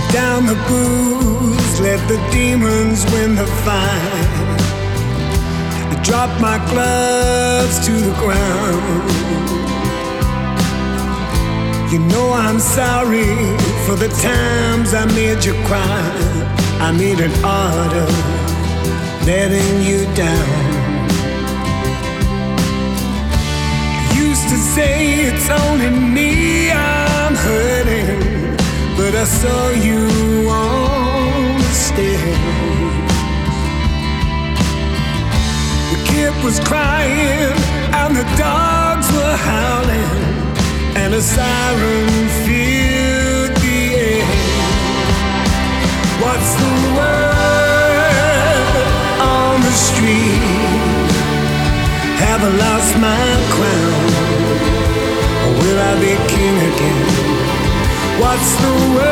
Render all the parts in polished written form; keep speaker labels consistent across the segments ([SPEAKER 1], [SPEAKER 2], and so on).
[SPEAKER 1] Down the booze, let the demons win the fight. I drop my gloves to the ground. You know I'm sorry for the times I made you cry. I made an art of letting you down. Used to say it's only me I'm hurting, but I saw you on the stage. The kid was crying and the dogs were howling, and a siren filled the air. What's the word on the street? Have I lost my crown, or will I be king again? What's the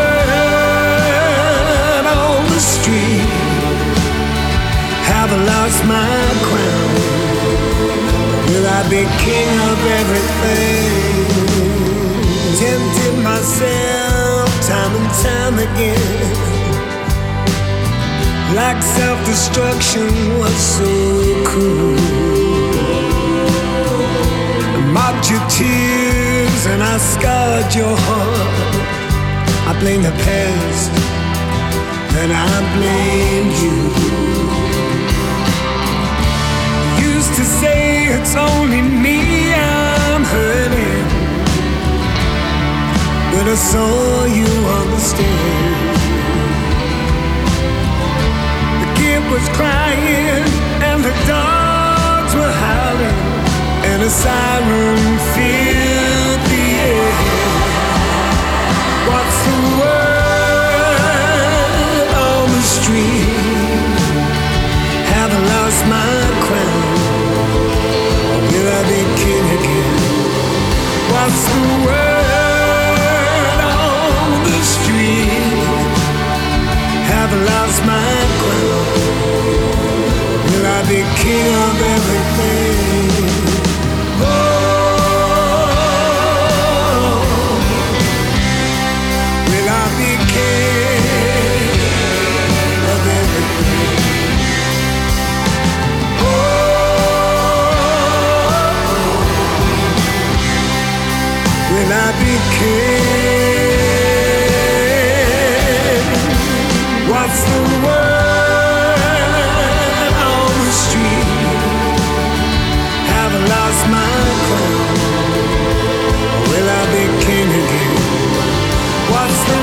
[SPEAKER 1] word on the street? Have I lost my crown, or will I be king of everything? Tempted myself time and time again, like self-destruction was so cool. I mocked your tears and I scarred your heart. I blame the past and I blame you. Used to say it's only me I'm hurting, but I saw you on the stage. The kid was crying and the dogs were howling, and a siren filled the air. What's the word on the street? Have I lost my crown, or will I be king again? What's the word on the street? Have I lost my crown, or will I be king of everything? Will I be king? What's the word on the street? Have I lost my crown, or will I be king again? What's the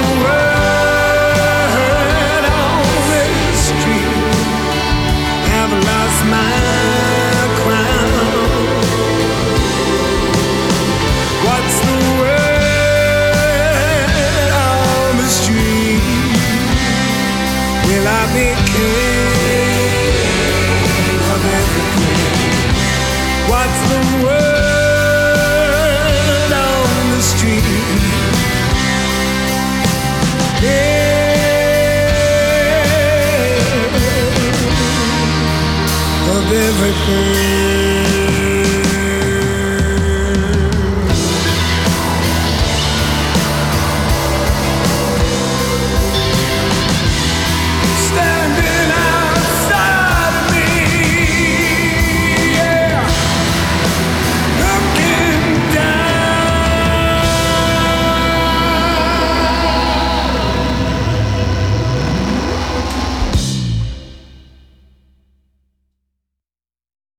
[SPEAKER 1] word on the street? Have I lost my crown? What's the word on the street? Will I be king of everything? What's the word on the street? Yeah, of everything.